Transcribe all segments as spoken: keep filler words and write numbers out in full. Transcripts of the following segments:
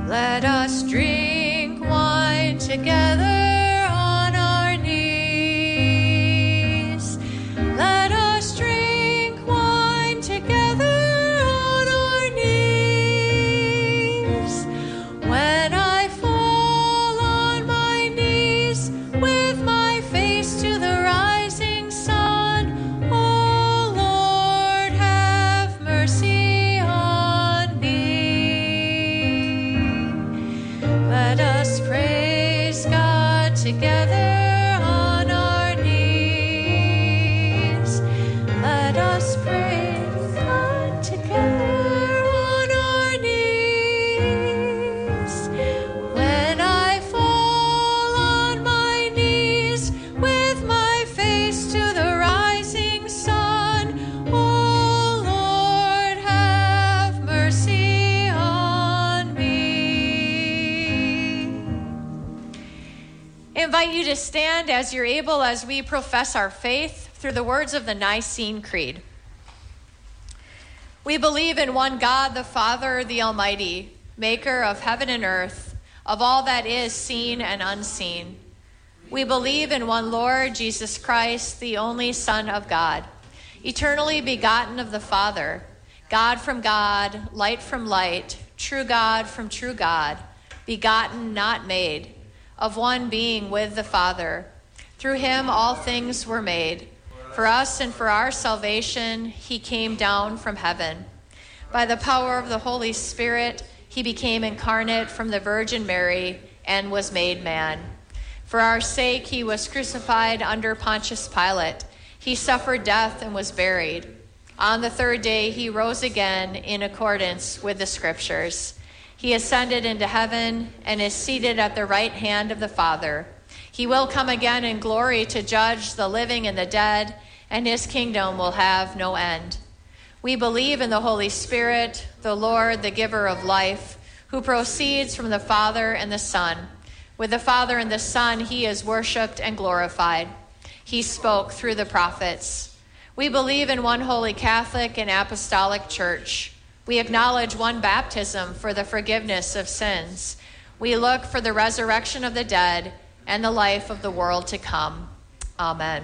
Let us drink wine together on our knees. Let us drink wine together on our knees. When I fall on my knees with my face to the rising sun, oh Lord, have mercy on me. Let us praise God together on our knees. Let us praise God together on our knees. When I fall on my knees with my face to the rising sun, oh Lord, have mercy on me. I invite you to stand as you're able as we profess our faith through the words of the Nicene Creed. We believe in one God, the Father, the Almighty, maker of heaven and earth, of all that is seen and unseen. We believe in one Lord, Jesus Christ, the only Son of God, eternally begotten of the Father, God from God, light from light, true God from true God, begotten, not made, of one being with the Father. Through him all things were made. For us and for our salvation, he came down from heaven. By the power of the Holy Spirit, he became incarnate from the Virgin Mary and was made man. For our sake, he was crucified under Pontius Pilate. He suffered death and was buried. On the third day, he rose again in accordance with the Scriptures. He ascended into heaven and is seated at the right hand of the Father. He will come again in glory to judge the living and the dead, and his kingdom will have no end. We believe in the Holy Spirit, the Lord, the giver of life, who proceeds from the Father and the Son. With the Father and the Son, he is worshiped and glorified. He spoke through the prophets. We believe in one holy Catholic and apostolic church. We acknowledge one baptism for the forgiveness of sins. We look for the resurrection of the dead and the life of the world to come. Amen.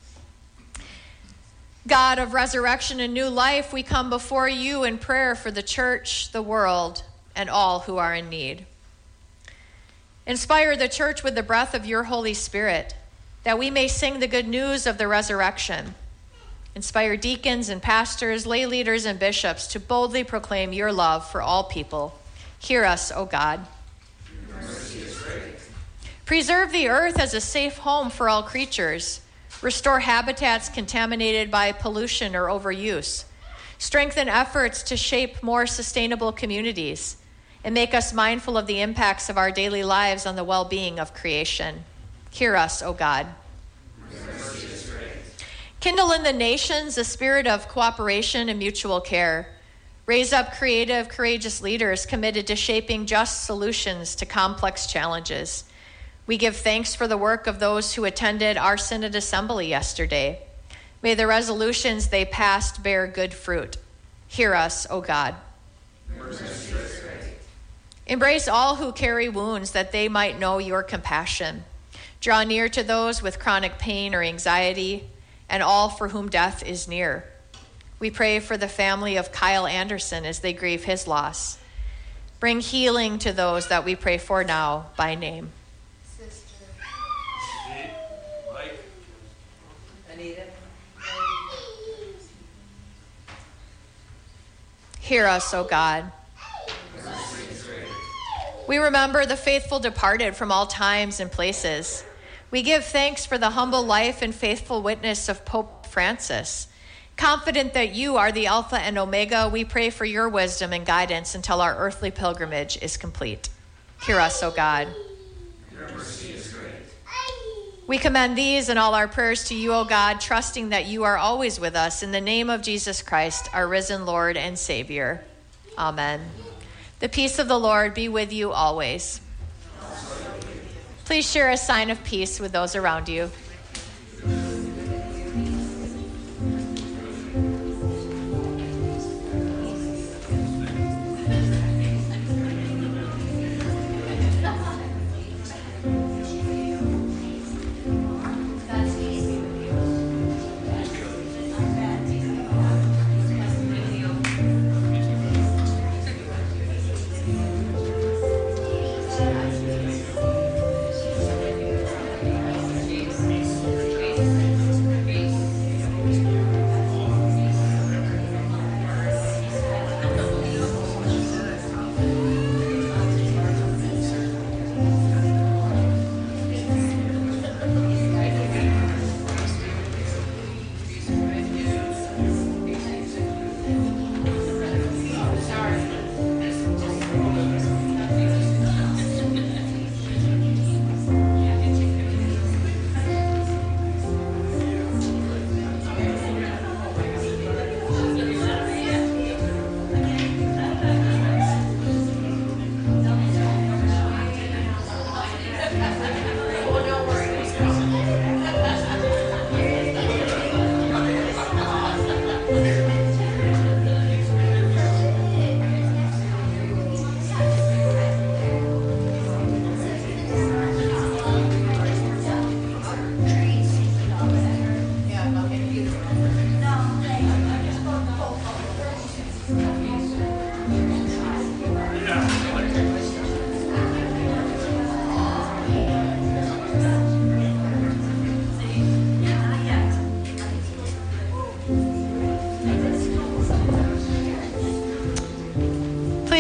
God of resurrection and new life, we come before you in prayer for the church, the world, and all who are in need. Inspire the church with the breath of your Holy Spirit, that we may sing the good news of the resurrection. Inspire deacons and pastors, lay leaders and bishops to boldly proclaim your love for all people. Hear us, O God. Your mercy is great. Preserve the earth as a safe home for all creatures. Restore habitats contaminated by pollution or overuse. Strengthen efforts to shape more sustainable communities, and make us mindful of the impacts of our daily lives on the well-being of creation. Hear us, O God. Your mercy is great. Kindle in the nations a spirit of cooperation and mutual care. Raise up creative, courageous leaders committed to shaping just solutions to complex challenges. We give thanks for the work of those who attended our Synod Assembly yesterday. May the resolutions they passed bear good fruit. Hear us, O God. Your mercy is great. Embrace all who carry wounds that they might know your compassion. Draw near to those with chronic pain or anxiety, and all for whom death is near. We pray for the family of Kyle Anderson as they grieve his loss. Bring healing to those that we pray for now by name. Sister Mike. Anita. Hear us, O God. We remember the faithful departed from all times and places. We give thanks for the humble life and faithful witness of Pope Francis. Confident that you are the Alpha and Omega, we pray for your wisdom and guidance until our earthly pilgrimage is complete. Hear us, O God. Your mercy is great. We commend these and all our prayers to you, O God, trusting that you are always with us. In the name of Jesus Christ, our risen Lord and Savior. Amen. The peace of the Lord be with you always. Please share a sign of peace with those around you.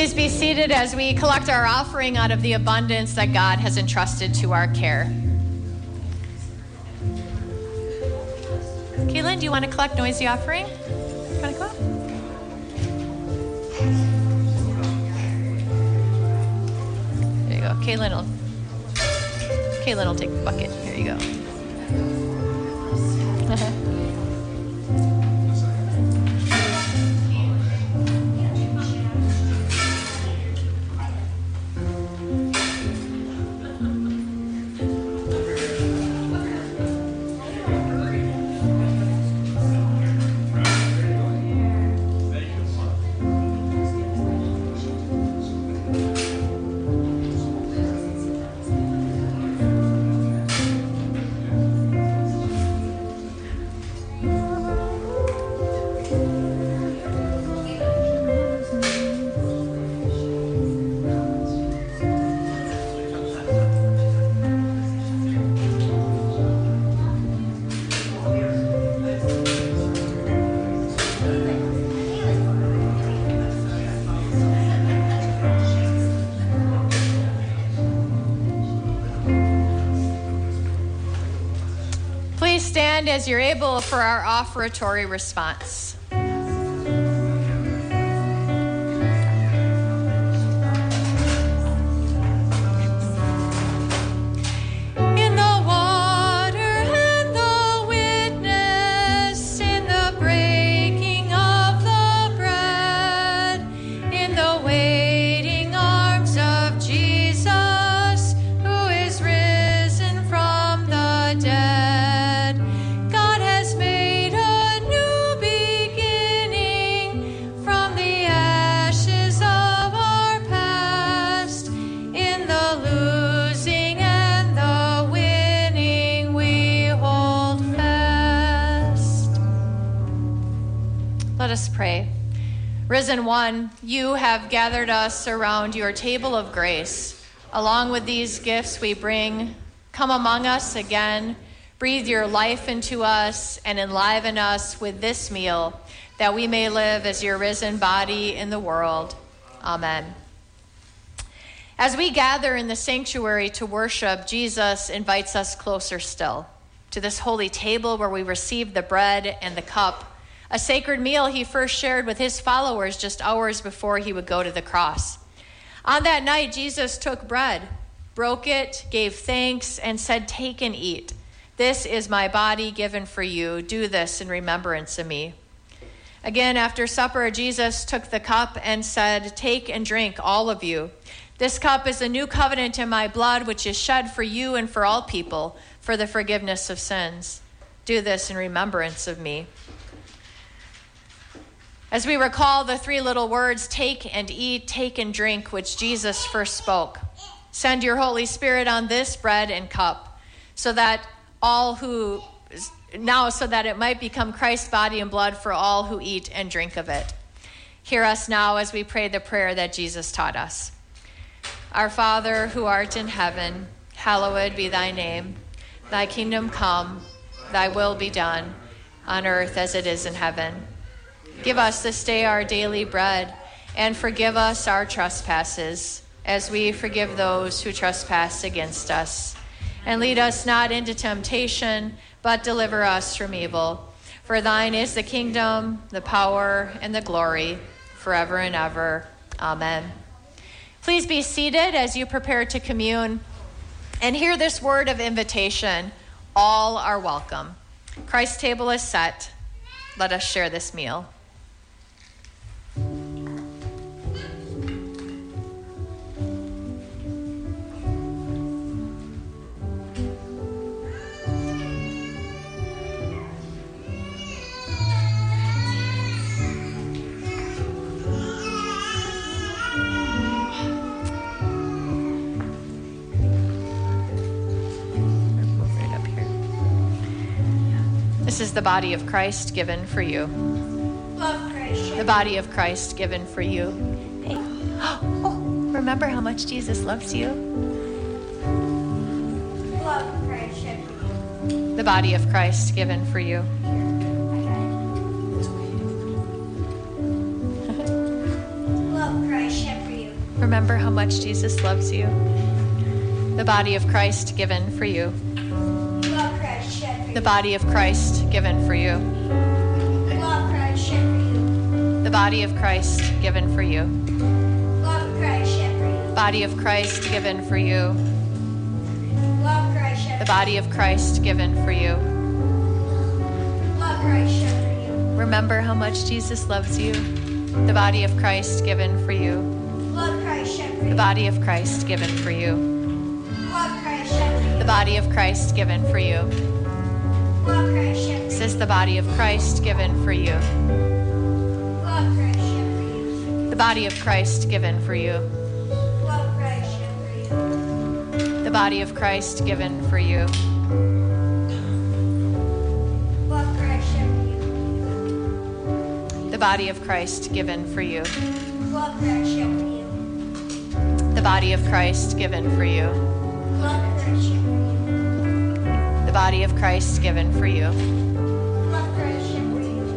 Please be seated as we collect our offering out of the abundance that God has entrusted to our care. Kaylin, do you want to collect noisy offering? You want to come up? There you go. Kaylin will, Kaylin will take the bucket. Here you go. Stand as you're able for our offertory response. Let us pray. Risen One, you have gathered us around your table of grace. Along with these gifts we bring, come among us again, breathe your life into us, and enliven us with this meal, that we may live as your risen body in the world. Amen. As we gather in the sanctuary to worship, Jesus invites us closer still to this holy table where we receive the bread and the cup, a sacred meal he first shared with his followers just hours before he would go to the cross. On that night, Jesus took bread, broke it, gave thanks, and said, "Take and eat. This is my body given for you. Do this in remembrance of me." Again, after supper, Jesus took the cup and said, "Take and drink, all of you. This cup is a new covenant in my blood, which is shed for you and for all people for the forgiveness of sins. Do this in remembrance of me." As we recall the three little words, take and eat, take and drink, which Jesus first spoke, send your Holy Spirit on this bread and cup, so that all who, now so that it might become Christ's body and blood for all who eat and drink of it. Hear us now as we pray the prayer that Jesus taught us. Our Father, who art in heaven, hallowed be thy name. Thy kingdom come, thy will be done, on earth as it is in heaven. Give us this day our daily bread, and forgive us our trespasses, as we forgive those who trespass against us. And lead us not into temptation, but deliver us from evil. For thine is the kingdom, the power, and the glory, forever and ever. Amen. Please be seated as you prepare to commune, and hear this word of invitation. All are welcome. Christ's table is set. Let us share this meal. This is the body of Christ given for you. Love Christ. The body of Christ given for you. Hey. Oh, remember how much Jesus loves you? Love Christ. The body of Christ given for you. Love Christ for you. Remember how much Jesus loves you. The body of Christ given for you. Love Christ shed for you. The body of Christ given for you. Love Christ shed for you. The body of Christ given for you. Love Christ shed for you. Body of Christ given for you. Love Christ shed The for body of Christ given for you. you. Love Christ shed for you. Remember how much Jesus loves you. The body of Christ given for you. Love Christ shed for The you. body of Christ given for you. Love Christ shed for you. The body of Christ given for you. Love Christ shed for you. Says the body of Christ given for you. Love Christ shed for you. The body of Christ given for you. Love Christ shed for you. The body of Christ given for you. Love Christ shed for you. The body of Christ given for you. Love Christ shed for you. The body of Christ given for you. Love Christ shed for you. The body of Christ given for you. Love Christ shed for you.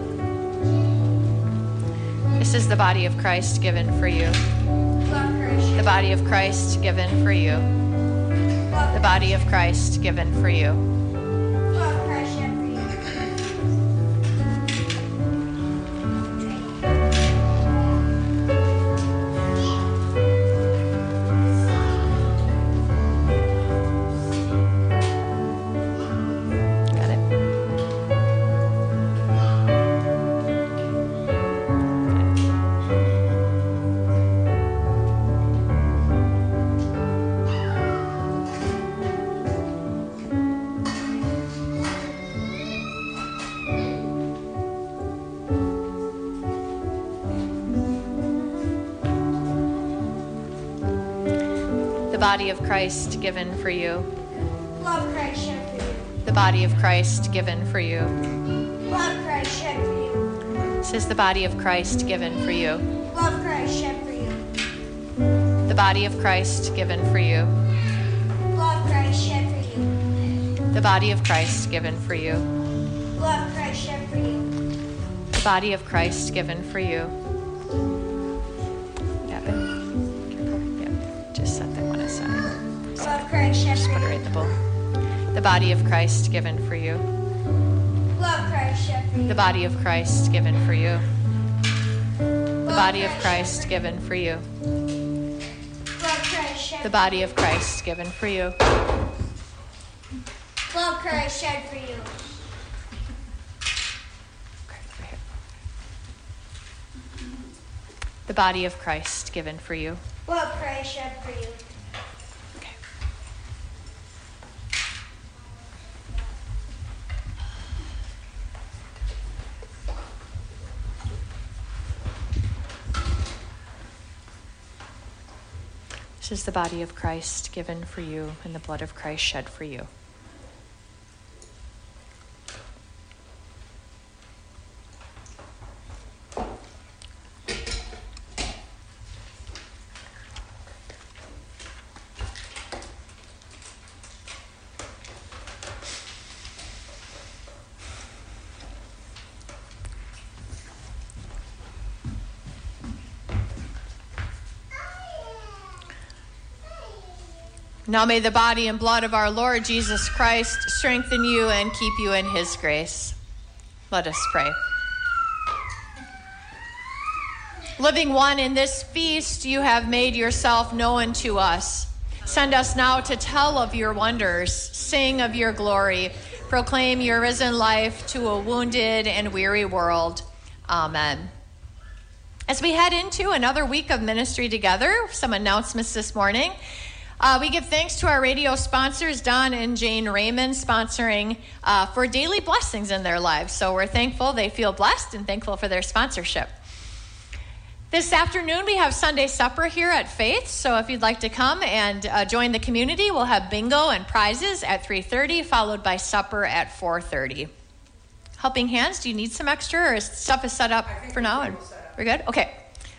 This is the body of Christ given for you. Love Christ The shed body of Christ given for you. Love The body of Christ given for you. Love Christ shed for you. Got it? The body of Christ given for you. Love Christ shed for you. The body of Christ given for you. Love Christ shed for you. This is the body of Christ given for you. Love Christ shed for you. The body of Christ given for you. Love Christ shed for you. The body of Christ given for you. Love Christ shed for you. The body of Christ given for you. Got it? Careful. Yep. Just set that one aside. Love Christ shed Just for put it you. right in the bowl. The body of Christ given for you. Love Christ shed for you. The body of Christ given for you. The body of Christ given for you. Love Christ shed The body of Christ given for you. Love Christ shed for you. Okay, over here. The body of Christ given for you. Love Christ shed for you. Okay. This is the body of Christ given for you and the blood of Christ shed for you. Now may the body and blood of our Lord Jesus Christ strengthen you and keep you in his grace. Let us pray. Living one, in this feast you have made yourself known to us. Send us now to tell of your wonders, sing of your glory, proclaim your risen life to a wounded and weary world. Amen. As we head into another week of ministry together, some announcements this morning. Uh, we give thanks to our radio sponsors, Don and Jane Raymond, sponsoring uh, for daily blessings in their lives. So we're thankful they feel blessed and thankful for their sponsorship. This afternoon, we have Sunday supper here at Faith. So if you'd like to come and uh, join the community, we'll have bingo and prizes at three thirty, followed by supper at four thirty. Helping Hands, do you need some extra, or is stuff is set up for now? And we're good? Okay.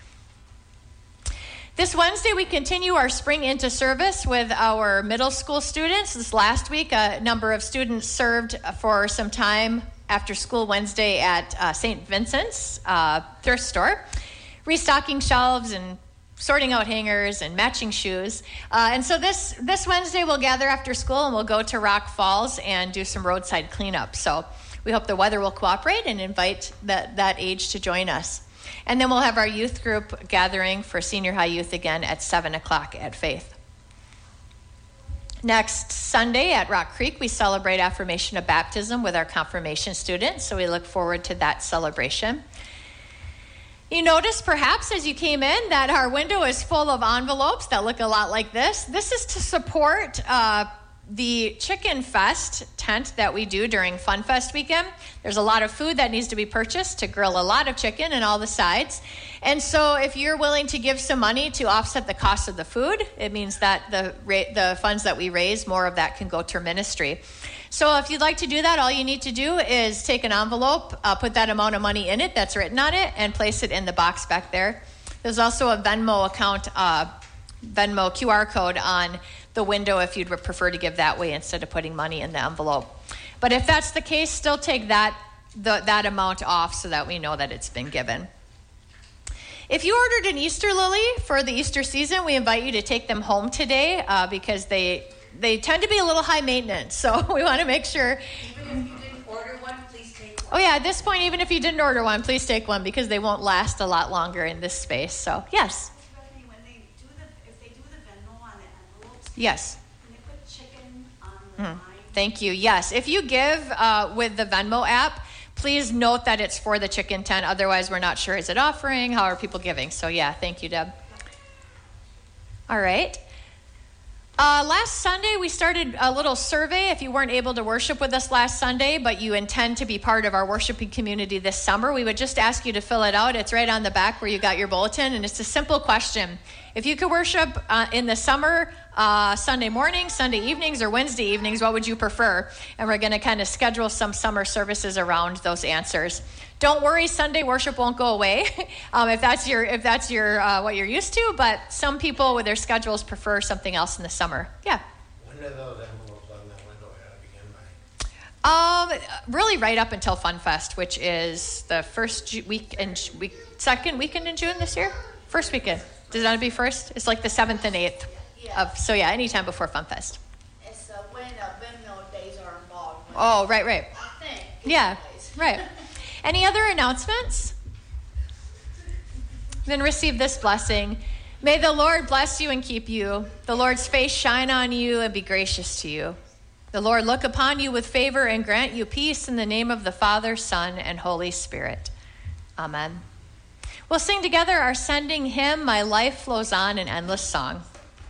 This Wednesday, we continue our Spring Into service with our middle school students. This last week, a number of students served for some time after school Wednesday at uh, Saint Vincent's uh, thrift store, restocking shelves and sorting out hangers and matching shoes. Uh, and so this, this Wednesday we'll gather after school and we'll go to Rock Falls and do some roadside cleanup. So we hope the weather will cooperate and invite that, that age to join us. And then we'll have our youth group gathering for senior high youth again at seven o'clock at Faith. Next Sunday at Rock Creek, we celebrate affirmation of baptism with our confirmation students. So we look forward to that celebration. You noticed perhaps as you came in that our window is full of envelopes that look a lot like this. This is to support uh, the Chicken Fest tent that we do during Fun Fest weekend. There's a lot of food that needs to be purchased to grill a lot of chicken and all the sides. And so if you're willing to give some money to offset the cost of the food, it means that the the funds that we raise, more of that can go to ministry. So if you'd like to do that, all you need to do is take an envelope, uh, put that amount of money in it that's written on it, and place it in the box back there. There's also a Venmo account, uh, Venmo Q R code on the window if you'd prefer to give that way instead of putting money in the envelope. But if that's the case, still take that the, that amount off so that we know that it's been given. If you ordered an Easter lily for the Easter season, we invite you to take them home today uh, because they they tend to be a little high maintenance. So we want to make sure. Even if you didn't order one, please take one. Oh yeah, at this point, even if you didn't order one, please take one because they won't last a lot longer in this space. So yes. Stephanie, when they do the, if they do the Venmo on the envelopes, Yes. can they put chicken on the Mm. line? Thank you. Yes. If you give uh, with the Venmo app, please note that it's for the chicken tent. Otherwise, we're not sure. Is it offering? How are people giving? So yeah, thank you, Deb. All right. Uh, last Sunday, we started a little survey. If you weren't able to worship with us last Sunday, but you intend to be part of our worshiping community this summer, we would just ask you to fill it out. It's right on the back where you got your bulletin, and it's a simple question. If you could worship uh, in the summer, uh, Sunday morning, Sunday evenings, or Wednesday evenings, what would you prefer? And we're going to kind of schedule some summer services around those answers. Don't worry, Sunday worship won't go away um, if that's your if that's your uh, what you're used to. But some people with their schedules prefer something else in the summer. Yeah. When do those envelopes on that window have to begin by? Um, really, right up until Fun Fest, which is the first Ju- week and week, second weekend in June this year. First weekend. Does that be first? It's like the seventh and eighth Yeah. of. So yeah, anytime before Fun Fest. It's uh, when uh, Venmo days are involved. When Oh, right, right. I think. Yeah, anyways. right. Any other announcements? Then receive this blessing. May the Lord bless you and keep you. The Lord's face shine on you and be gracious to you. The Lord look upon you with favor and grant you peace in the name of the Father, Son, and Holy Spirit. Amen. We'll sing together our sending hymn, My Life Flows On, an endless song.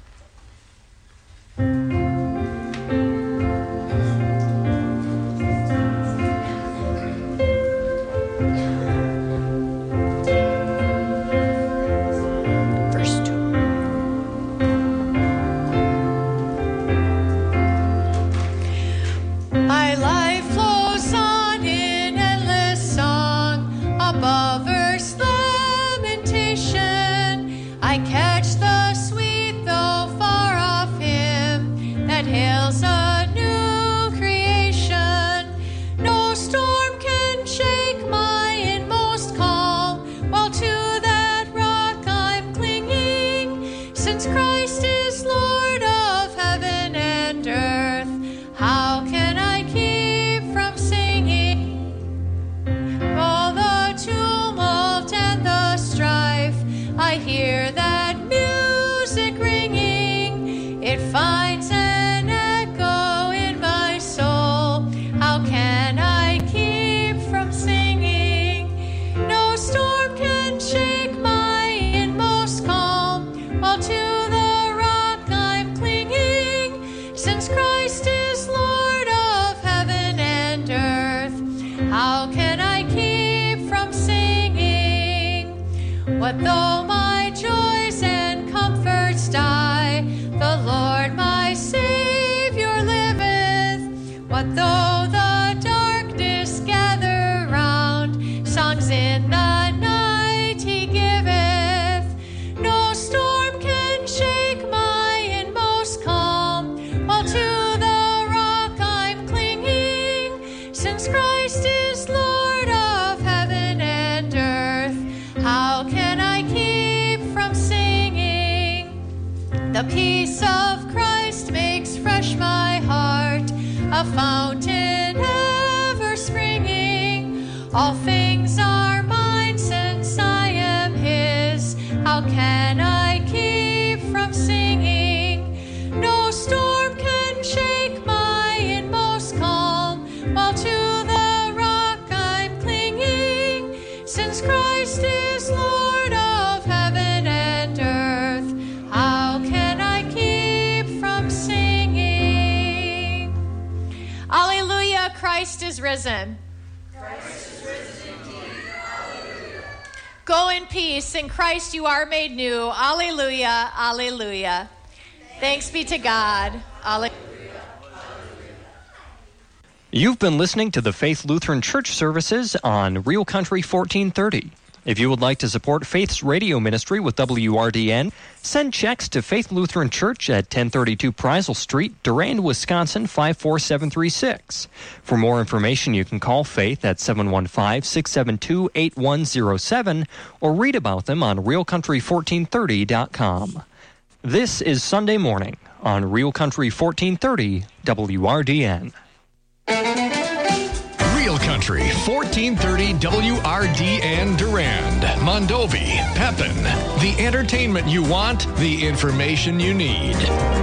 My life flows on in endless song, above earth's lamentation. I catch the sweet though far off hymn that hails a new creation. No storm can shake my inmost calm, while to that rock I'm clinging, since Christ is Lord of heaven and earth. How can I keep from singing? All the tumult and the strife, I hear that music ringing. It finds an echo in my soul. How can I keep from singing? No storm can shake my inmost calm, while to the rock I'm clinging, since Christ is Lord of heaven and earth. How can I keep from singing? What though my joys and comforts die, the Lord my Savior liveth. What though the darkness gather round, songs in the night he giveth. No storm can shake my inmost calm, while to the rock I'm clinging, since Christ is Lord of heaven and earth. How can I keep from singing? The peace of Christ makes fresh my heart, a fountain ever springing. All things are mine since I am his. How can I keep from singing? No storm can shake my inmost calm, while to the rock I'm clinging. Since Christ is Lord of heaven and earth, how can I keep from singing? Alleluia, Christ is risen. Go in peace. In Christ you are made new. Alleluia. Alleluia. Thanks be to God. Alleluia. You've been listening to the Faith Lutheran Church services on Real Country fourteen thirty. If you would like to support Faith's radio ministry with W R D N, send checks to Faith Lutheran Church at ten thirty-two Preisel Street, Durand, Wisconsin five four seven three six. For more information, you can call Faith at seven one five, six seven two, eight one zero seven or read about them on real country fourteen thirty dot com. This is Sunday Morning on Real Country fourteen thirty W R D N. Real Country fourteen thirty W R D N Durand, Mondovi, Pepin. The entertainment you want, the information you need.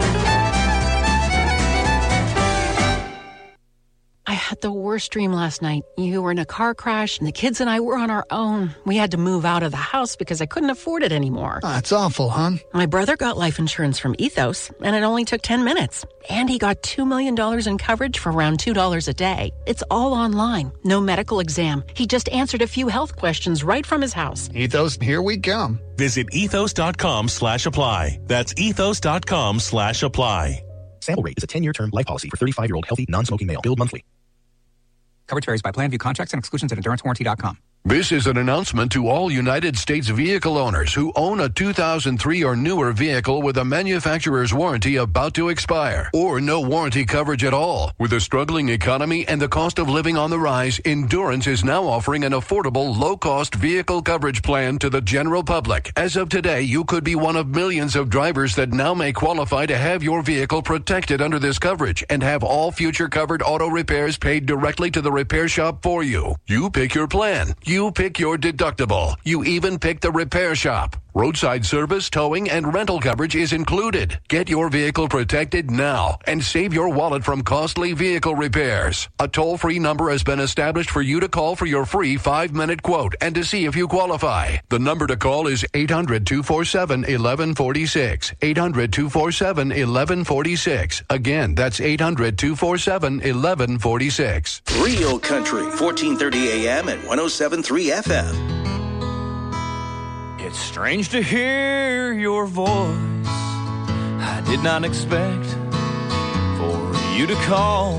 I had the worst dream last night. You were in a car crash, and the kids and I were on our own. We had to move out of the house because I couldn't afford it anymore. That's awful, hon. My brother got life insurance from Ethos, and it only took ten minutes. And he got two million dollars in coverage for around two dollars a day. It's all online. No medical exam. He just answered a few health questions right from his house. Ethos, here we come. Visit ethos.com slash apply. That's ethos.com slash apply. Sample rate is a ten-year term life policy for thirty-five-year-old healthy, non-smoking male. Billed monthly. Coverage varies by plan, view contracts and exclusions at endurance warranty dot com. This is an announcement to all United States vehicle owners who own a two thousand three or newer vehicle with a manufacturer's warranty about to expire, or no warranty coverage at all. With a struggling economy and the cost of living on the rise, Endurance is now offering an affordable, low-cost vehicle coverage plan to the general public. As of today, you could be one of millions of drivers that now may qualify to have your vehicle protected under this coverage and have all future covered auto repairs paid directly to the repair shop for you. You pick your plan. You pick your deductible. You even pick the repair shop. Roadside service, towing, and rental coverage is included. Get your vehicle protected now and save your wallet from costly vehicle repairs. A toll-free number has been established for you to call for your free five-minute quote and to see if you qualify. The number to call is eight hundred, two four seven, one one four six. eight hundred, two four seven, one one four six. Again, that's eight hundred, two four seven, one one four six. Real Country, fourteen thirty A M and one oh seven point three F M. It's strange to hear your voice. I did not expect for you to call.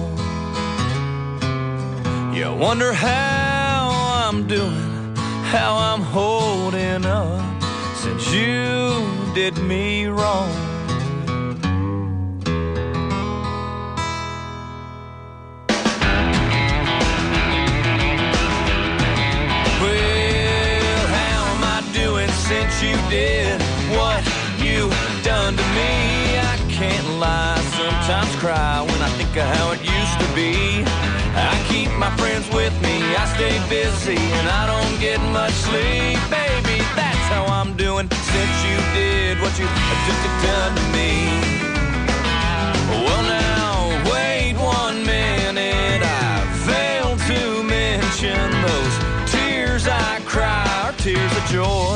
You wonder how I'm doing, how I'm holding up since you did me wrong. Since you did what you done to me, I can't lie, sometimes cry when I think of how it used to be. I keep my friends with me, I stay busy, and I don't get much sleep. Baby, that's how I'm doing since you did what you done to me. Well now, wait one minute, I failed to mention those tears I cry are tears of joy.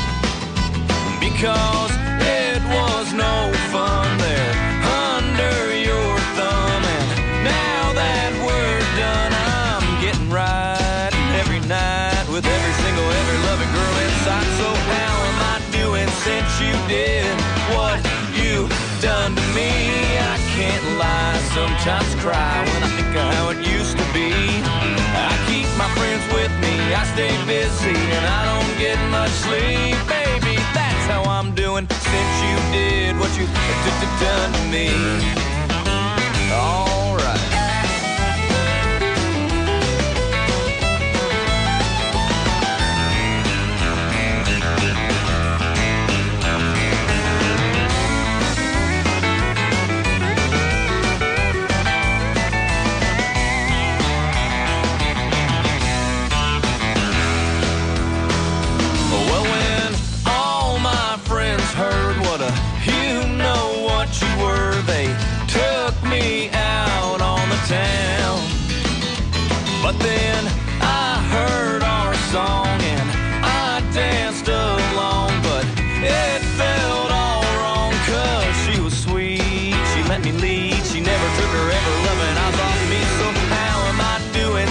Because it was no fun there under your thumb. And now that we're done, I'm getting right every night with every single, every loving girl inside. So how am I doing since you did what you done to me? I can't lie, sometimes cry when I think of how it used to be. I keep my friends with me, I stay busy, and I don't get much sleep. Baby, that's how I'm doing since you did what you done to me. All right.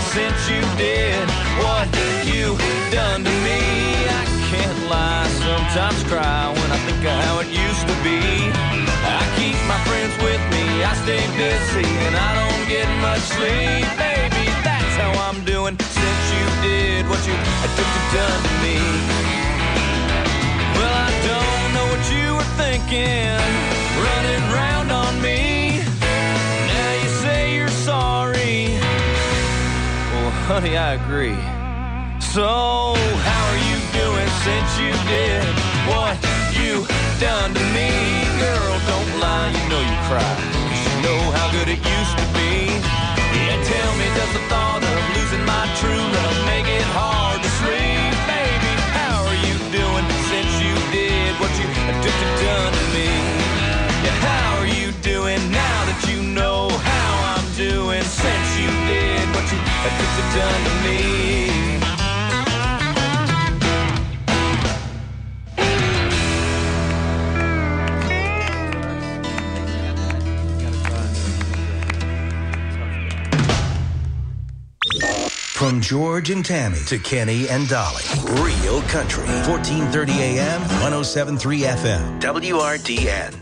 since you did what you done to me. I can't lie, sometimes cry when I think of how it used to be. I keep my friends with me, I stay busy, and I don't get much sleep. Baby, that's how I'm doing since you did what you took to done to me. Well, I don't know what you were thinking, running round on me. Now you say you're sorry. Well, honey, I agree. So, how are you doing since you did what you done to me? Girl, don't lie, you know you cry, 'cause you know how good it used to be. Yeah, tell me, does the thought of losing my true love make it hard to sleep? Baby, how are you doing since you did what you took to done to me? Yeah, how are you doing now that you know how I'm doing since you did what you took to done to me? From George and Tammy to Kenny and Dolly. Real Country. fourteen thirty A M, one oh seven point three F M. W R D N.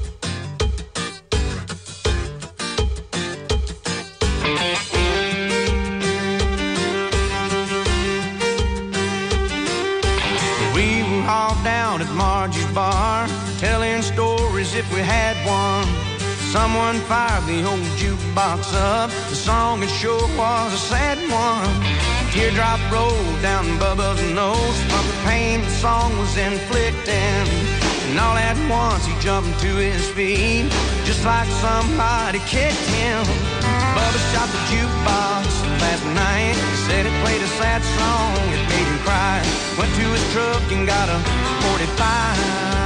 We were all down at Margie's bar, telling stories if we had one. Someone fired the old jukebox up. The song it sure was a sad one. A teardrop rolled down Bubba's nose from the pain the song was inflicting. And all at once he jumped to his feet, just like somebody kicked him. Bubba shot the jukebox last night. Said it played a sad song, it made him cry. Went to his truck and got a forty-five.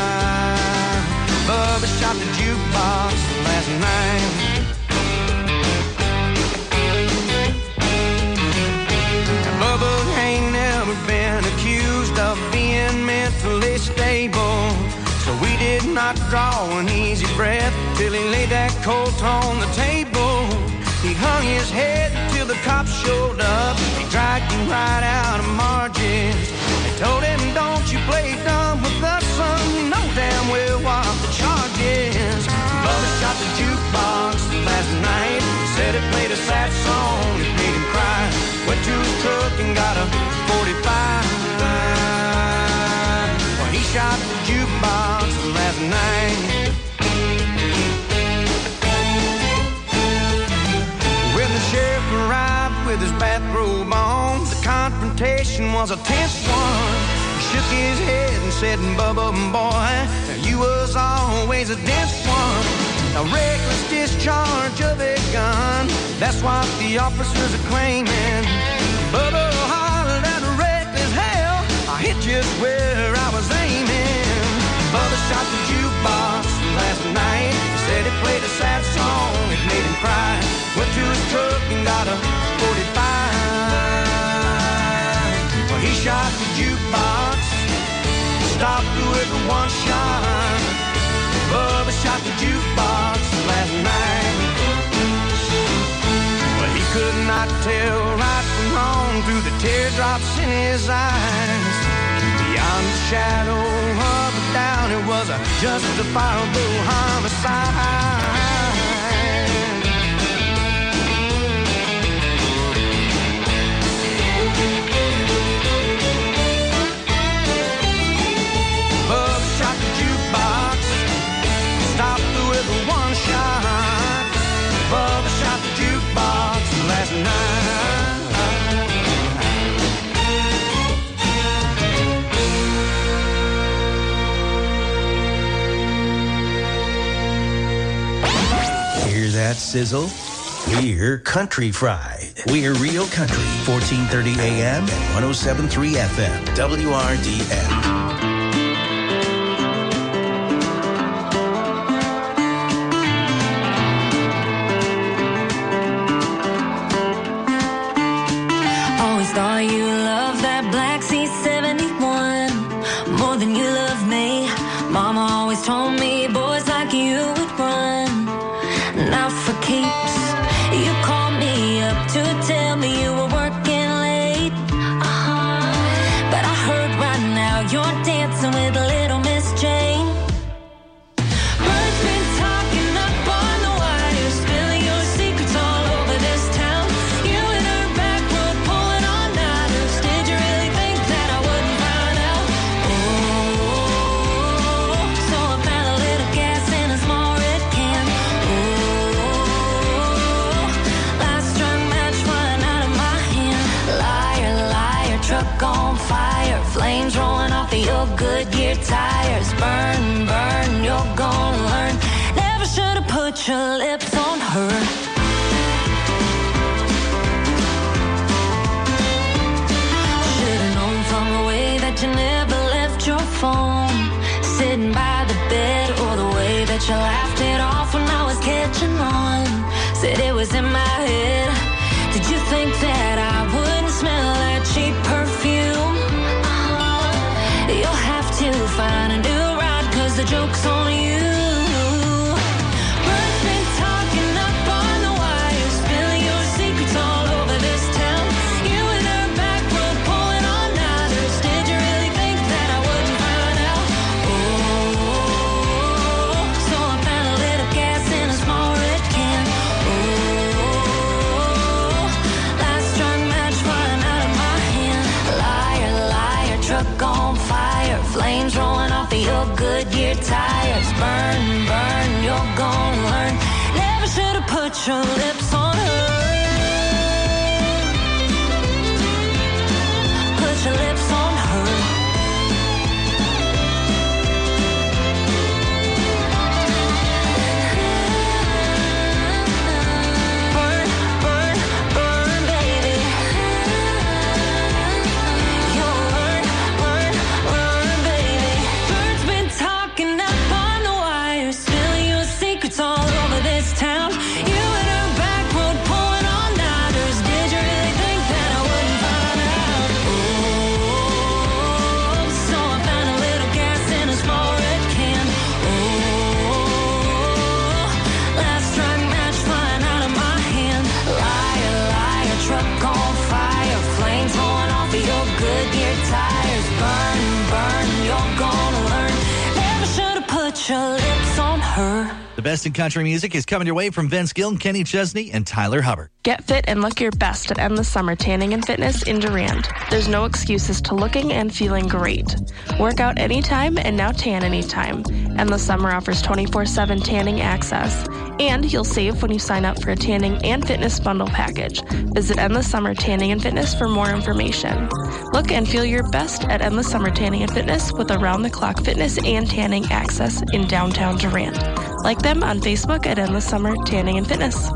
Bubba shot the jukebox last night. Now, Bubba ain't never been accused of being mentally stable, so we did not draw an easy breath till he laid that colt on the table. He hung his head till the cops showed up. He dragged him right out of Margie's. They told him, don't you play dumb with us, son. You know damn well what the charge is. Bubba shot the jukebox last night. Said it played a sad song, it made him cry. Went to his truck and got a forty-five. Well, he shot the jukebox last night. When the sheriff arrived with his bathrobe on, the confrontation was a tense one. He shook his head and said, Bubba, boy, you was always a dense one. A reckless discharge of a gun, that's what the officers are claiming. Bubba hollered at a reckless hell, I hit just where I was aiming. Bubba shot the jukebox last night. He said it played a sad song, it made him cry. Went to his truck and got a forty-five. Well, he shot the jukebox, stopped through it with one shot. Bubba shot the jukebox last night. Well, he could not tell right from wrong through the teardrops in his eyes. Beyond the shadow of a doubt, it was a justifiable homicide. Bubba shot the jukebox, stopped through it with one shot. Bubba shot the jukebox last night. Hear that sizzle? We're Country Fried. We're Real Country. fourteen thirty A M and one oh seven point three F M. W R D N. Thought you loved that black C seventy-one more than you love me. Mama always told me boys like you would run. Now for keeps, you call me up to tell me put your lips on her. Should've known from the way that you never left your phone, sitting by the bed, or the way that you laughed it off when I was catching on. Said it was in my head. Did you think that I wouldn't smell that cheap perfume? You'll have to find a new ride, 'cause the joke's on you. Bird's been talking up on the wire, spilling your secrets all over this town. You and her back road pulling all nighters. Did you really think that I wouldn't find out? Oh, so I found a little gas in a small red can. Oh, last strung match flying out of my hand. Liar, liar, truck on fire, flames rolling off of your Goodyear tires. Burn, burn, you're gonna learn. Never should have put your lips on her. Put your lips on her. Burn, burn, burn, baby. You'll learn, learn, learn, baby. Bird's been talking up on the wire, spilling your secrets all over this town. You and her back road pulling all nighters. Did you really think that I wouldn't find out? Oh, so I found a little gas in a small red can. Oh, last strung match flying out of my hand. Liar, liar, truck on fire, flames rolling off of your Goodyear tires. Burn, burn, you're gonna learn. Never should have put your lips on her. The best in country music is coming your way from Vince Gill, Kenny Chesney, and Tyler Hubbard. Get fit and look your best at Endless Summer Tanning and Fitness in Durand. There's no excuses to looking and feeling great. Work out anytime and now tan anytime. Endless Summer offers twenty-four seven tanning access. And you'll save when you sign up for a tanning and fitness bundle package. Visit Endless Summer Tanning and Fitness for more information. Look and feel your best at Endless Summer Tanning and Fitness with around-the-clock fitness and tanning access in downtown Durand. Like them on Facebook at Endless Summer Tanning and Fitness.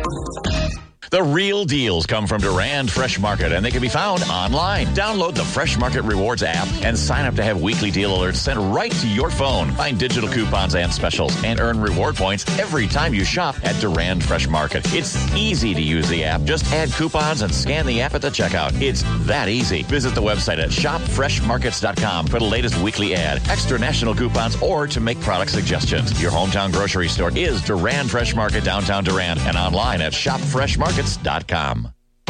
The real deals come from Durand Fresh Market, and they can be found online. Download the Fresh Market Rewards app and sign up to have weekly deal alerts sent right to your phone. Find digital coupons and specials and earn reward points every time you shop at Durand Fresh Market. It's easy to use the app. Just add coupons and scan the app at the checkout. It's that easy. Visit the website at shop fresh markets dot com for the latest weekly ad, extra national coupons, or to make product suggestions. Your hometown grocery store is Durand Fresh Market, downtown Durand, and online at shop fresh markets dot com.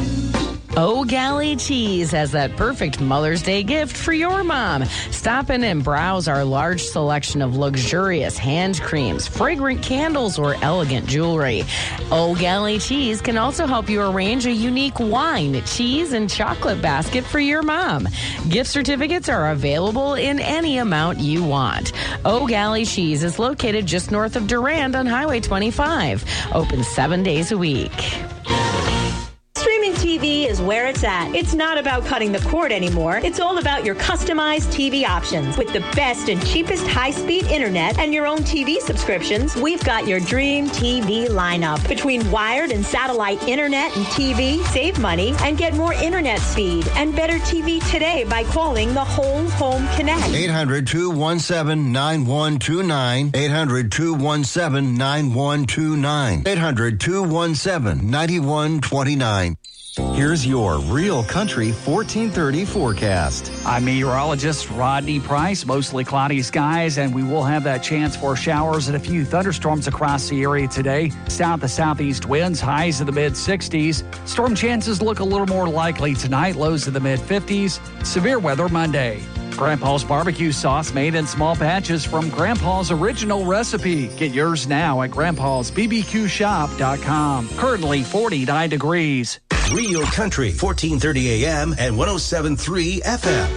Oh Galley Cheese has that perfect Mother's Day gift for your mom. Stop in and browse our large selection of luxurious hand creams, fragrant candles, or elegant jewelry. Oh Galley Cheese can also help you arrange a unique wine, cheese, and chocolate basket for your mom. Gift certificates are available in any amount you want. Oh Galley Cheese is located just north of Durand on Highway twenty-five. Open seven days a week. Streaming T V is where it's at. It's not about cutting the cord anymore. It's all about your customized T V options. With the best and cheapest high-speed internet and your own T V subscriptions, we've got your dream T V lineup. Between wired and satellite internet and T V, save money and get more internet speed and better T V today by calling the Whole Home Connect. eight hundred, two one seven, nine one two nine. eight hundred, two one seven, nine one two nine. eight hundred, two one seven, nine one two nine. Here's your Real Country fourteen thirty forecast. I'm meteorologist Rodney Price. Mostly cloudy skies, and we will have that chance for showers and a few thunderstorms across the area today. South to southeast winds, highs in the mid sixties. Storm chances look a little more likely tonight, lows in the mid fifties. Severe weather Monday. Grandpa's barbecue sauce made in small batches from Grandpa's original recipe. Get yours now at grandpas b b q shop dot com. Currently forty-nine degrees. Real Country, fourteen thirty A M and one oh seven point three F M.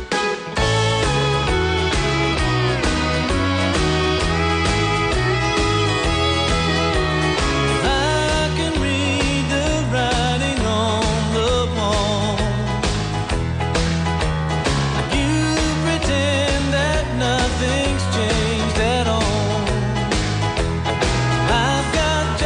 Nothing's changed at all. I've got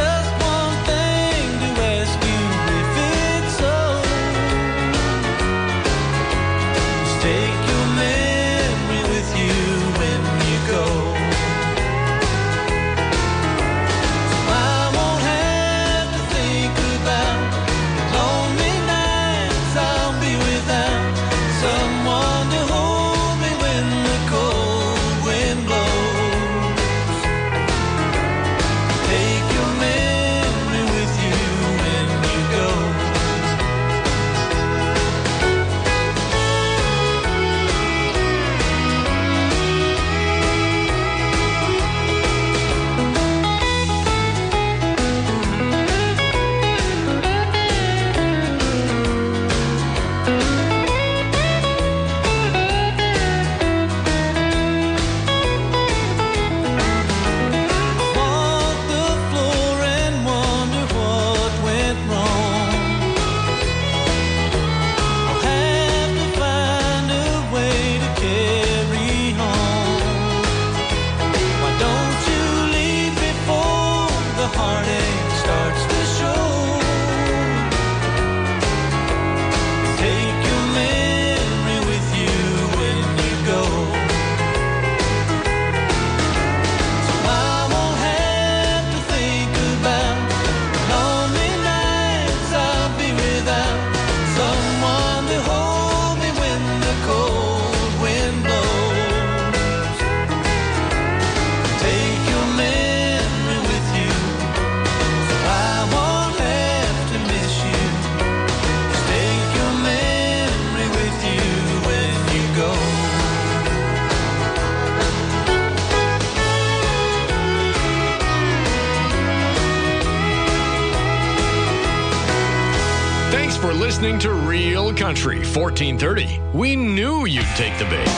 listening to Real Country fourteen thirty. We knew you'd take the bait.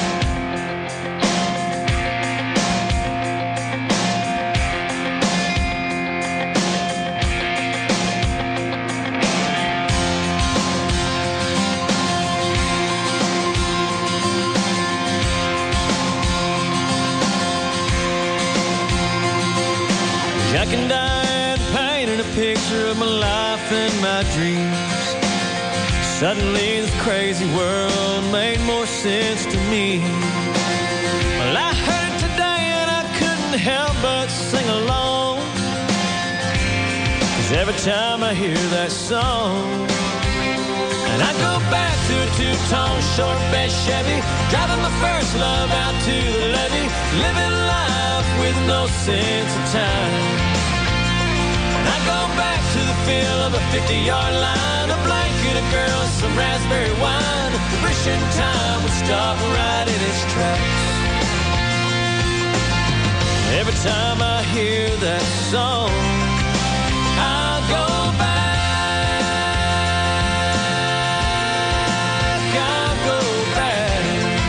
Jack and Diane painted a picture of my life and my dreams. Suddenly this crazy world made more sense to me. Well, I heard it today and I couldn't help but sing along. 'Cause every time I hear that song, and I go back to a two-tone short bed Chevy, driving my first love out to the levee, living life with no sense of time. And I go back to the feel of a fifty-yard line, a blanket, a girl, some raspberry wine, wishing time would stop right in its tracks. Every time I hear that song, I go back, I go back.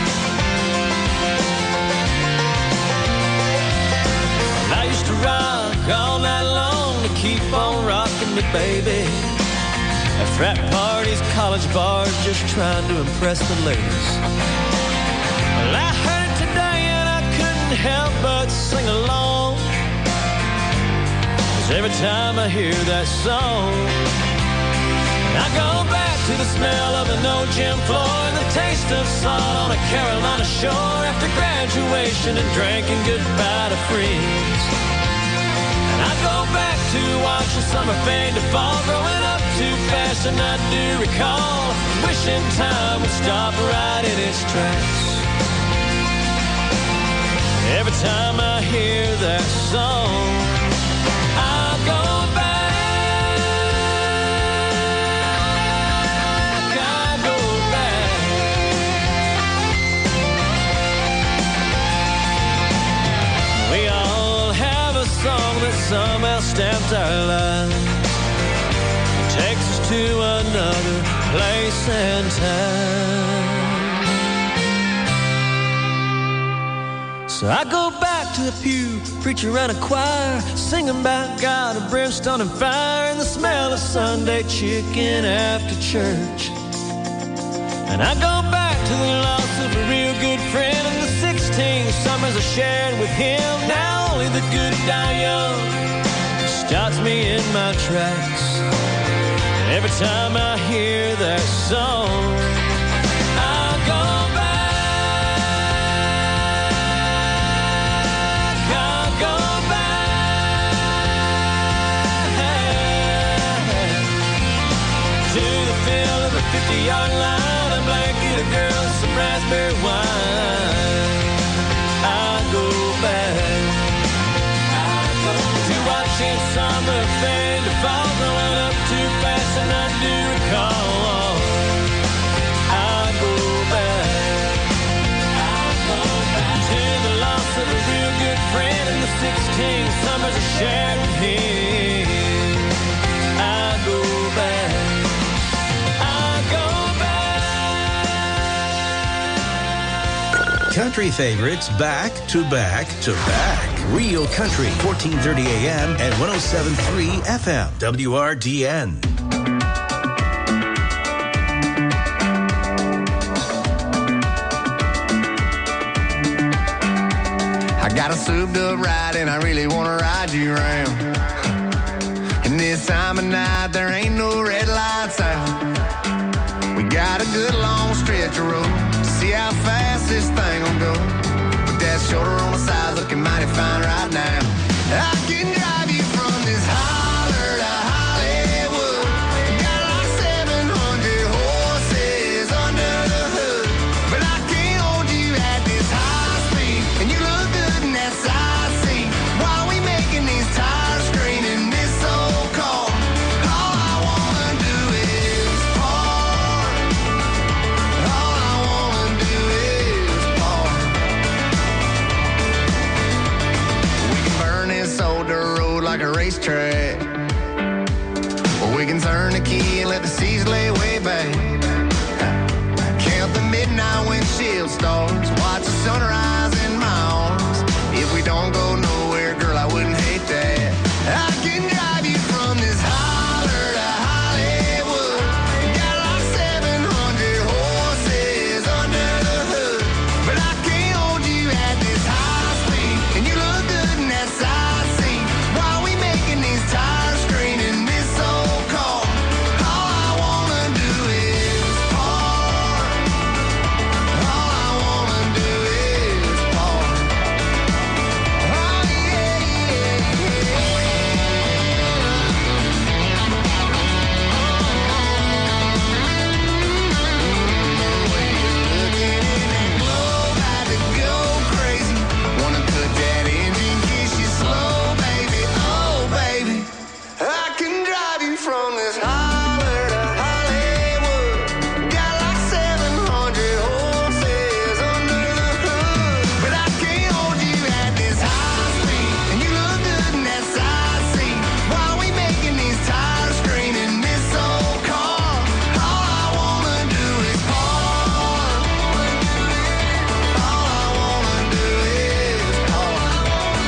I used to rock all night long to keep on rocking me, baby. At frat parties, college bars, just trying to impress the ladies. Well, I heard it today and I couldn't help but sing along. 'Cause every time I hear that song, I go back to the smell of an old gym floor and the taste of salt on a Carolina shore after graduation and drinking goodbye to friends. I go back to watching summer fade to fall, growing up too fast and I do recall, wishing time would stop right in its tracks. Every time I hear that song, I go back, I go back. We all have a song that somehow stamped our lives, takes us to another place and time. So I go back to the pew, preacher and a choir, singing about God and brimstone and fire, and the smell of Sunday chicken after church. And I go back to the loss of a real good friend and the sixteen summers I shared with him. Now only the good die young stops me in my tracks. Every time I hear that song, I go back, I go back to the feel of a fifty-yard line, a blanket, a girl, some raspberry wine. I go back, I go to watching summer fade to fall, growing up too fast and I do recall. I go back, I go back to the loss of a real good friend and the sixteen summers I shared with him. I go back, I go back. Country favorites back to back to back. Real Country, fourteen thirty A M and one oh seven point three F M, W R D N. I got a souped up ride and I really want to ride you around. And this time of night there ain't no red lights out. We got a good long stretch of road to see how fast this thing will go. With that shoulder on the side looking mighty fine right now. I can drive you from this holler to Hollywood. Got like seven hundred horses under the hood. But I can't hold you at this high speed. And you look good in that side seat. While we making these tires scream in this old car. All I wanna do is park. All I wanna do is park. We can burn this old dirt road like a racetrack. Or we we can turn the key and let the seas lay way back. Count the midnight windshield stars, watch the sunrise in my arms. If we don't go nowhere, girl, I wouldn't hate that. I can drive you from this holler to Hollywood. Got like seven hundred horses under the hood, but I can't hold you at this high speed. And you look good in that side seat. Why we making these tires scream in this old car? All I wanna do is park. All I wanna do is park. Oh yeah, yeah, yeah. Looking in that globe, had to go crazy. Wanna put that engine, kiss you slow, baby. Oh, baby. I can drive you from this holler to Hollywood. Got like seven hundred horses under the hood, but I can't hold you at this high speed. And you look good in that side seat. Why we making these tires scream in this old car? All I wanna do is park. All I wanna do is park.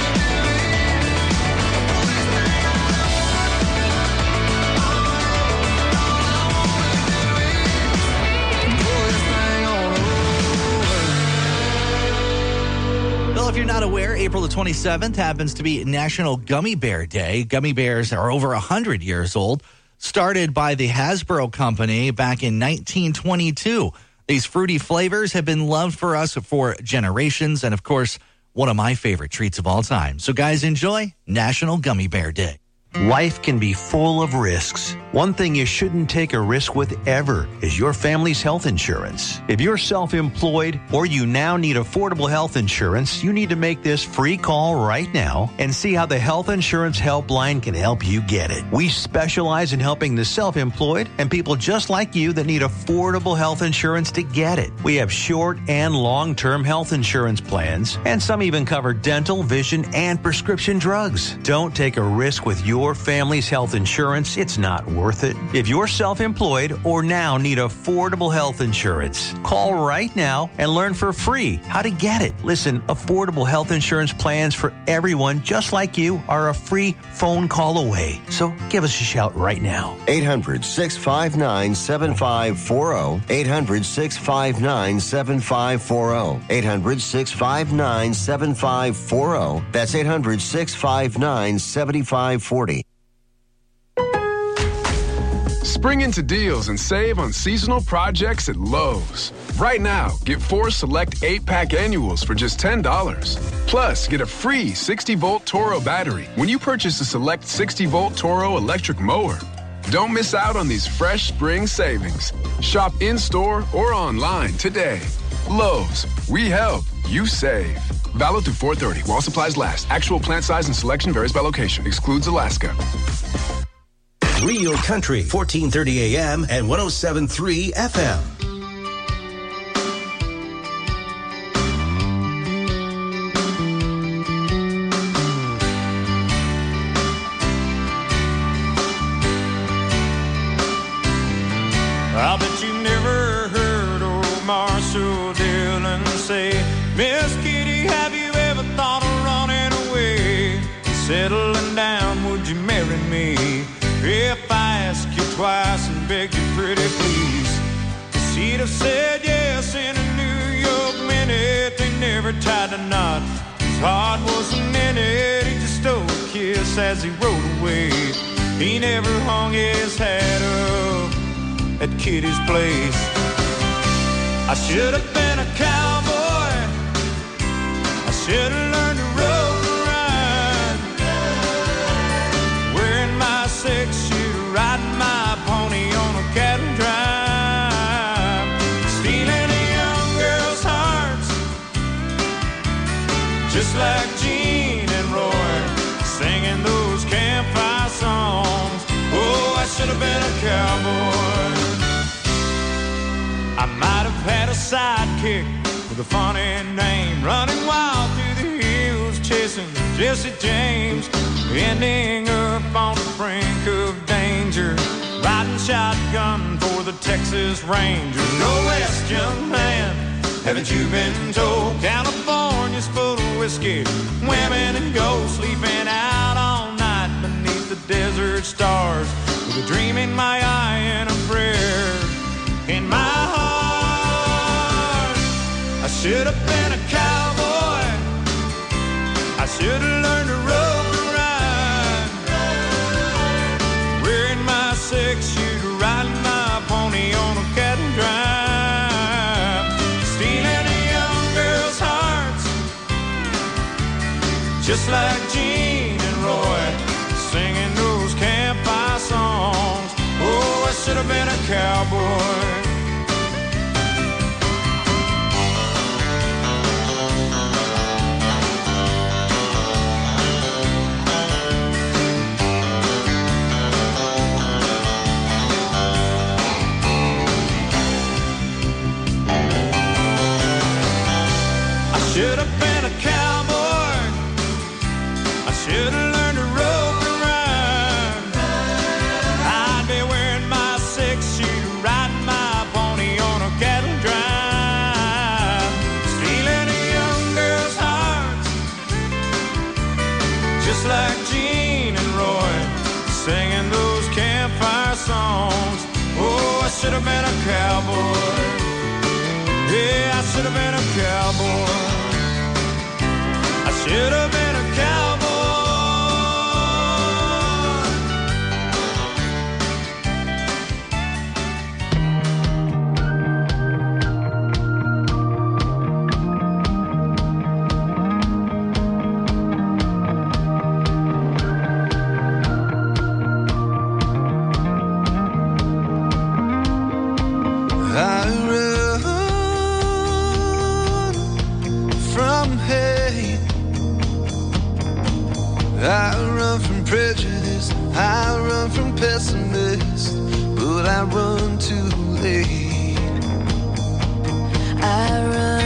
Well, if you're not aware, April the twenty-seventh happens to be National Gummy Bear Day. Gummy bears are over one hundred years old, started by the Hasbro Company back in nineteen twenty-two. These fruity flavors have been loved for us for generations, and of course, one of my favorite treats of all time. So guys, enjoy National Gummy Bear Day. Life can be full of risks. One thing you shouldn't take a risk with ever is your family's health insurance. If you're self-employed or you now need affordable health insurance, you need to make this free call right now and see how the Health Insurance Helpline can help you get it. We specialize in helping the self-employed and people just like you that need affordable health insurance to get it. We have short and long-term health insurance plans, and some even cover dental, vision, and prescription drugs. Don't take a risk with your Your family's health insurance. It's not worth it. If you're self-employed or now need affordable health insurance, call right now and learn for free how to get it. Listen, affordable health insurance plans for everyone just like you are a free phone call away. So give us a shout right now. eight hundred, six five nine, seven five four zero. eight hundred, six five nine, seven five four zero. eight hundred, six five nine, seven five four zero. That's eight hundred, six five nine, seven five four zero. Spring into deals and save on seasonal projects at Lowe's. Right now, get four select eight-pack annuals for just ten dollars. Plus, get a free sixty-volt Toro battery when you purchase a select sixty-volt Toro electric mower. Don't miss out on these fresh spring savings. Shop in-store or online today. Lowe's, we help, you save. Valid through four thirty while supplies last. Actual plant size and selection varies by location. Excludes Alaska. Real Country, fourteen thirty A M and one oh seven point three F M. I bet you never heard old Marshall Dillon say, Miss Kitty, have you ever thought of running away? Settling down, would you marry me? If I ask you twice and beg you pretty please, she'd have said yes in a New York minute. They never tied a knot, his heart wasn't in it. He just stole a kiss as he rode away. He never hung his hat up at Kitty's place. I should have been a cowboy, I should have learned to rope and ride, wearing my six shooter, riding my pony on a cattle drive, stealing a young girl's hearts, just like Gene and Roy, singing those campfire songs. Oh, I should have been a cowboy. I might have had a sidekick with a funny name, running wild through the hills, chasing Jesse James. ending up on the brink of danger, riding shotgun for the Texas Rangers. No West, young man, haven't you been told? California's full of whiskey, women and gold, sleeping out all night beneath the desert stars, with a dream in my eye and a prayer in my heart. I should have been a cowboy, I should have learned to rope and ride, wearing my six-shooter, riding my pony on a cattle drive, stealing a young girl's hearts, just like Gene and Roy, singing those campfire songs. Oh, I should have been a cowboy. Should have been a cowboy, I should have learned to rope and ride, I'd be wearing my six-shooter, riding my pony on a cattle drive, stealing a young girl's hearts, just like Gene and Roy, singing those campfire songs. Oh, I should have been a cowboy. Yeah, I should have been a cowboy. I should have been a cowboy. I run from hate, I run from prejudice, I run from pessimists, but I run too late. I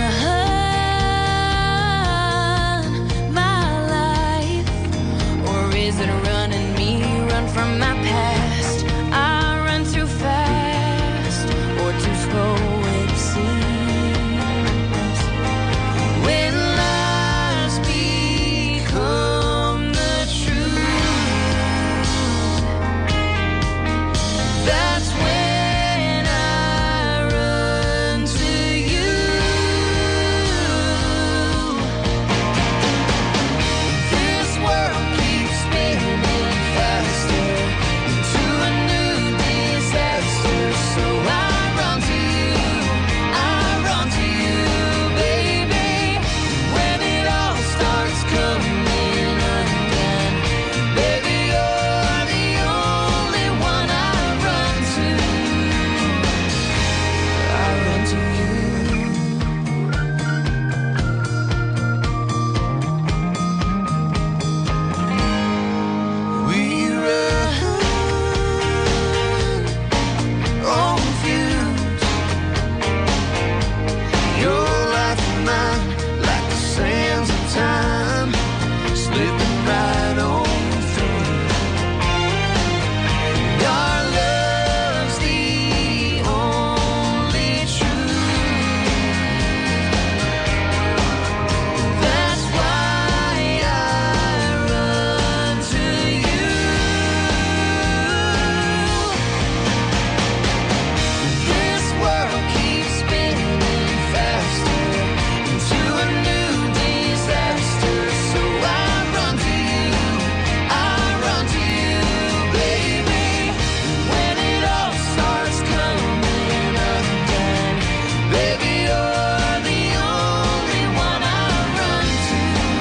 run my life, or is it running me? Run from my past. I run too fast, or too slow it seems. When lies become the truth, that's when I run to you. This world keeps spinning faster into a new disaster, so I run to you, I run to you, baby. When it all starts coming undone, baby, you're the only one I run to. I run to you. We run on views, your life and mine, like the sands of time, slipping right on through. Our love's the only truth. That's why I run to you. This world keeps spinning faster into a new disaster, so I run to you, I run to you, baby. When it all starts coming undone, baby, you're the only one I run to.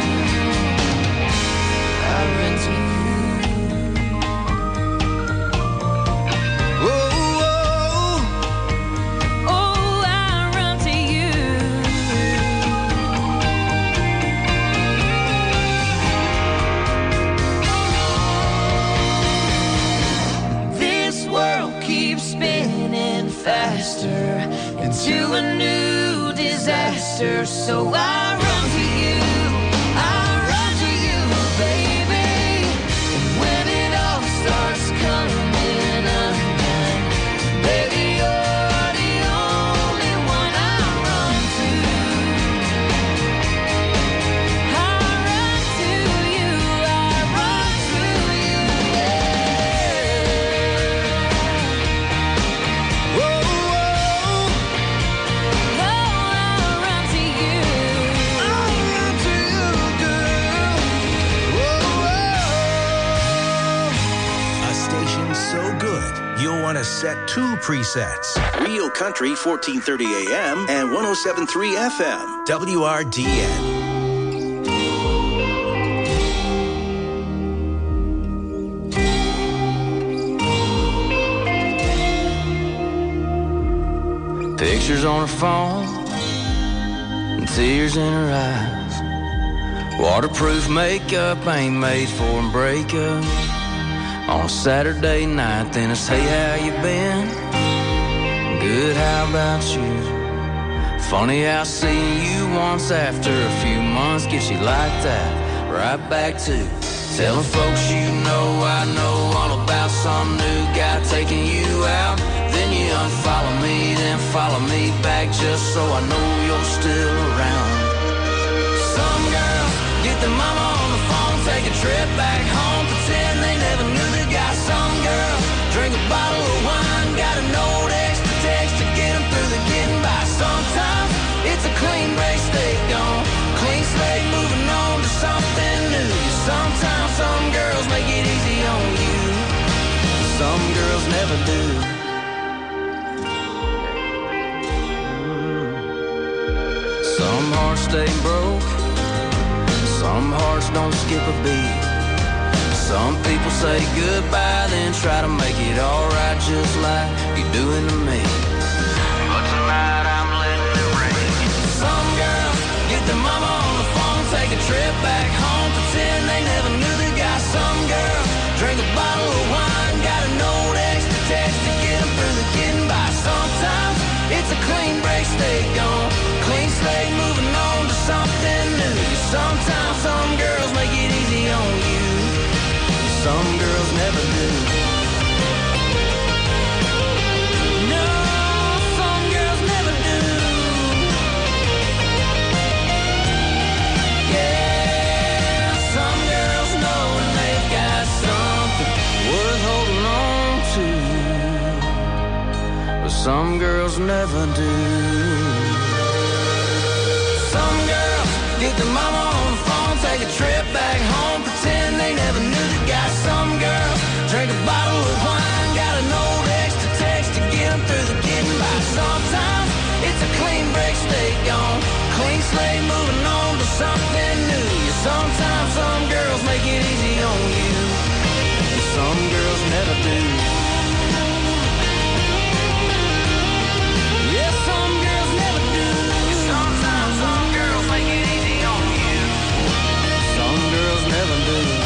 I run to you. Oh, oh, oh, I run to you. This world keeps spinning faster into a new disaster, so I run to you, I run to you, baby. want to set two presets. Real Country, fourteen thirty A M and one oh seven point three F M. W R D N. Pictures on her phone and tears in her eyes. Waterproof makeup ain't made for a breakup. On a Saturday night, then it's hey, how you been? Good, how about you? Funny how seeing you once after a few months gets you like that. Right back to telling folks you know I know all about some new guy taking you out. Then you unfollow me, then follow me back just so I know you're still around. Some girls get their mama on the phone, take a trip back home, pretend they never knew the guy. Some girls drink a bottle of wine, got a note extra text to get them through the getting by. Sometimes it's a clean break, stay gone, clean slate, moving on to something new. Sometimes some girls make it easy on you, some girls never do. Some hearts stay broke, some hearts don't skip a beat. Some people say goodbye, then try to make it alright just like you're doing to me. But tonight I'm letting it ring. Some girls get their mama on the phone, take a trip back home, pretend they never knew the guy. Some girls drink a bottle of wine, got a note extra text to get them through the getting by. Sometimes it's a clean break, stay gone, clean slate, moving on to something new. Sometimes some girls make it easy on you, some girls never do. No, some girls never do. Yeah, some girls know when they've got something worth holding on to, but some girls never do. Some girls get their mama on the phone, take a trip back home, pretend they never knew the guy. Some girls drink a bottle of wine, got a note extra text to get them through the getting by. Sometimes it's a clean break, stay gone, clean slate, moving on to something new. Sometimes some girls make it easy on you, and some girls never do. Yeah, some girls never do. Sometimes some girls make it easy on you, some girls never do.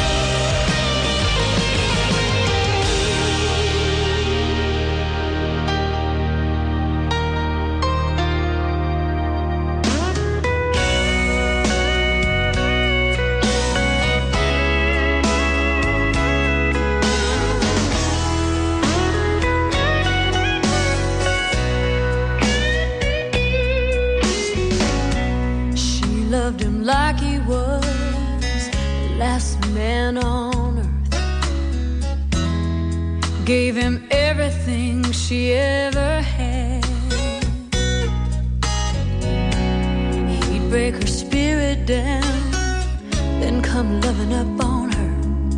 Loved him like he was the last man on earth. Gave him everything she ever had. He'd break her spirit down, then come loving up on her.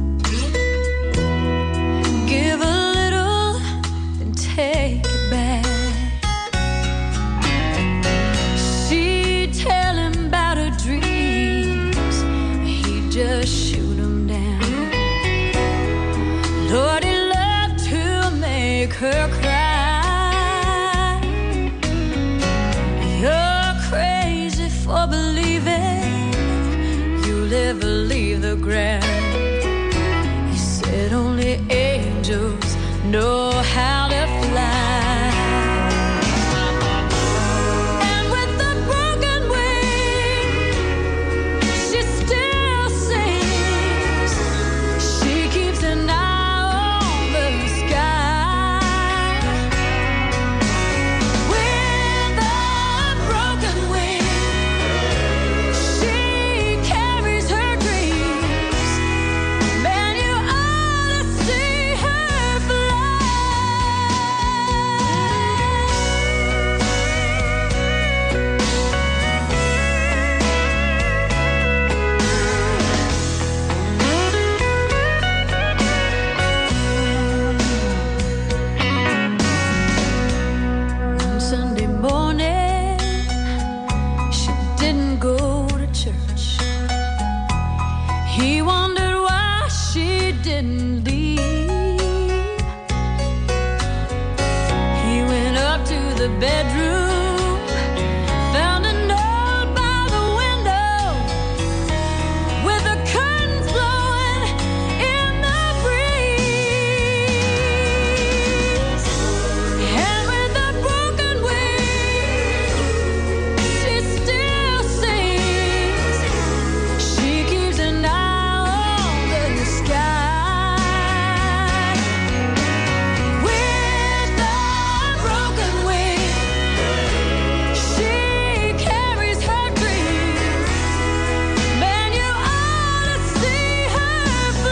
Give a little, then take it back. Just shoot him down. Lord, he loved to make her cry. You're crazy for believing you'll ever leave the ground. He said only angels know how to fly. didn't leave. He went up to the bedroom